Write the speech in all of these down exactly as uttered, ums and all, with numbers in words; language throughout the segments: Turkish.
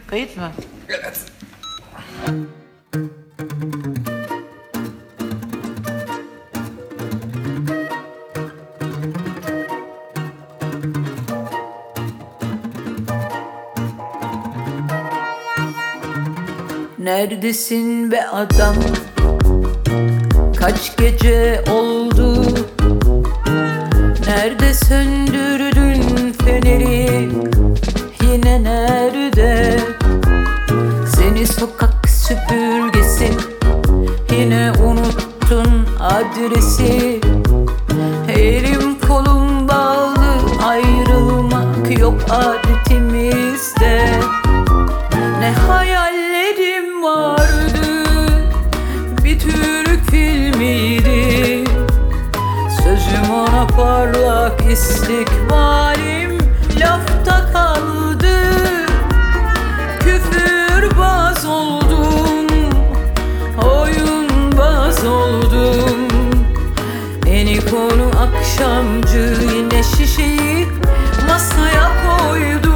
Kayıt mı? Evet. Neredesin be adam? Kaç gece oldu? Nerede söndürdün feneri? Yine nerede? Seni sokak süpürgesi, yine unuttun adresi. Elim kolum bağlı, ayrılmak yok adetimizde. Ne hayallerim vardı, bir Türk filmiydi. Sözüm ona parlak, istikbalim lafta kaldı. Küfürbaz oldum, oyunbaz oldum. En konu akşamcı, yine şişeyi masaya koydum.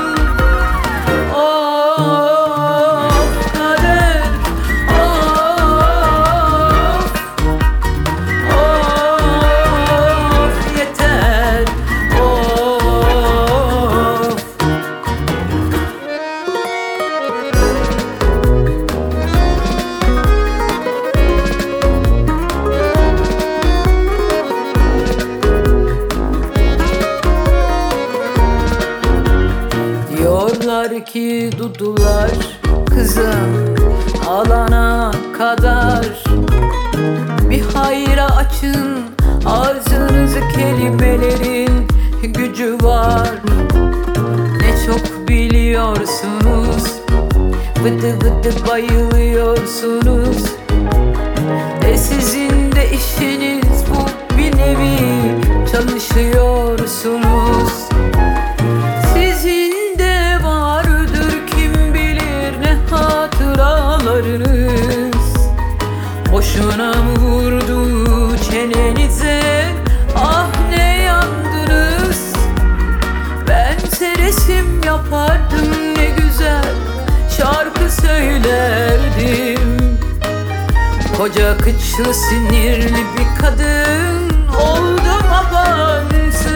Diyorlar ki dudular kızım alana kadar. Bir hayra açın ağzınızı, kelimelerin gücü var. Ne çok biliyorsunuz, vıdı vıdı bayılıyorsunuz. E sizin de işiniz bu, bir nevi çalışıyorsunuz. Sizin de vardır kim bilir ne hatıralarınız. Boşuna mı vurdu çenenize, ah ne yandınız. Bense resim yapardım, ne güzel şarkı söylerdim. Koca kıçlı sinirli bir kadın oldum abansız.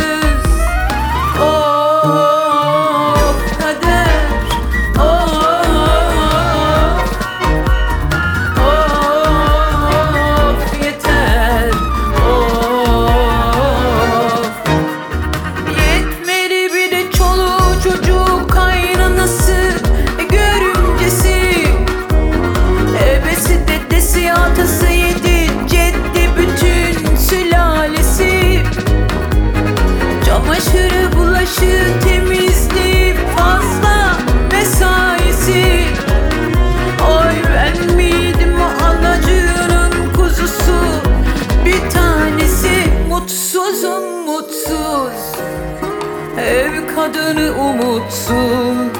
Of kader, of, of yeter, of. Yetmedi bir de çoluğu çocuğu, kaynanası, e, görümcesi, ebesi, dedesi, atası, yedi ceddi, bütün sülalesi. Çamaşırı, bulaşığı, temizliği, fazla mesaisi. Oy ben miydim o anacığının kuzusu? Bir tanesi mutsuzum mutsuz, ev kadını umutsuz.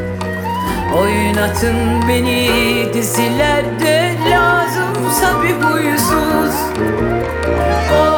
Oynatın beni dizilerde, lazımsa bir huysuz.